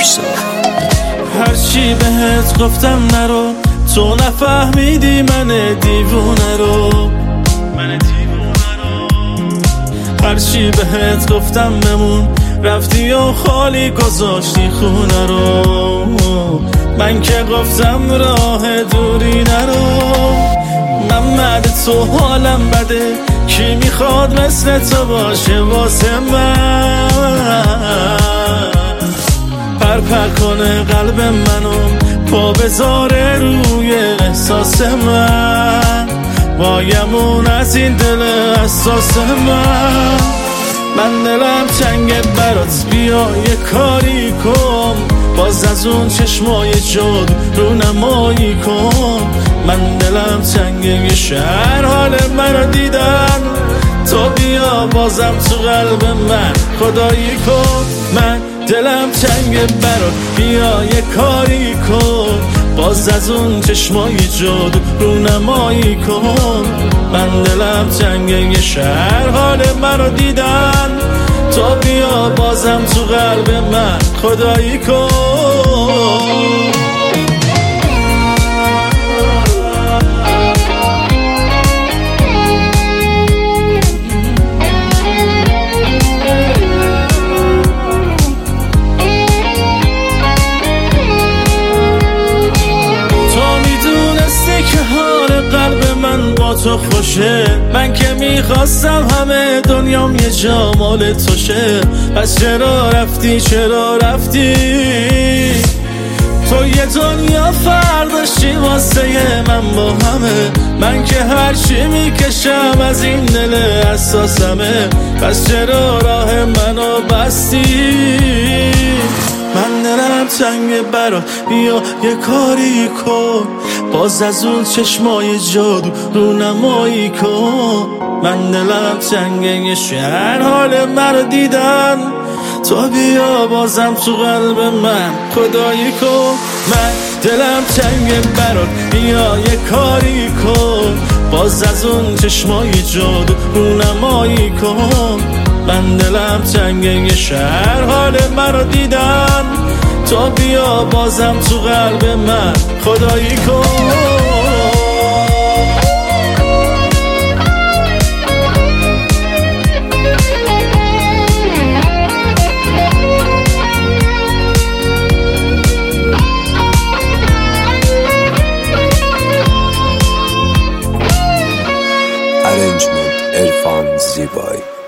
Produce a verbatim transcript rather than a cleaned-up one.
آفیسر. هرچی بهت گفتم نرو، تو نفهمیدی من دیوونه رو، من دیوونه رو. هرچی بهت گفتم بمون، رفتی و خالی گذاشتی خونه رو. من که گفتم راه دوری نرو. محمد تو حالم بده، کی میخواد مثل تو باشه واسه من؟ پر پر کنه قلب منو، پا بذاره روی احساس من. وایمون از این دل احساس من. من دلم چنگه برات، بیا یه کاری کن، باز از اون چشمای جادو رو نمایی کن. من دلم چنگه یه شهر حال منو دیدن، تو بیا بازم تو قلب من خدایی کن. من دلم چنگه برات، بیا یه کاری کن، باز از اون چشمای جادو رو نمایی کن. من دلم چنگه یه شهر حال منو دیدن، تو بیا بازم تو قلب من خدایی کن. تو خوشه، من که میخواستم همه دنیام یه جا مال توشه. پس چرا رفتی چرا رفتی؟ تو یه دنیا فرداشتی واسه من با همه، من که هرچی میکشم از این دل اساسمه. پس چرا راه منو بستی؟ من دلم تنگه برات، بیا یه کاری کن، باز از اون چشمای جادو رو نمایی کن. من دلم تنگه یه شهر حال مرا دیدن، تو بیا بازم تو قلب من خدایی کن. من دلم تنگه برات، بیا یه کاری کن، باز از اون چشمای جادو رو نمایی کن. من دلم تنگه یه شهر حال مرا دیدن، تو بیا بازم تو قلب من خدایی کن. ارنجمنت عرفان زیبایی.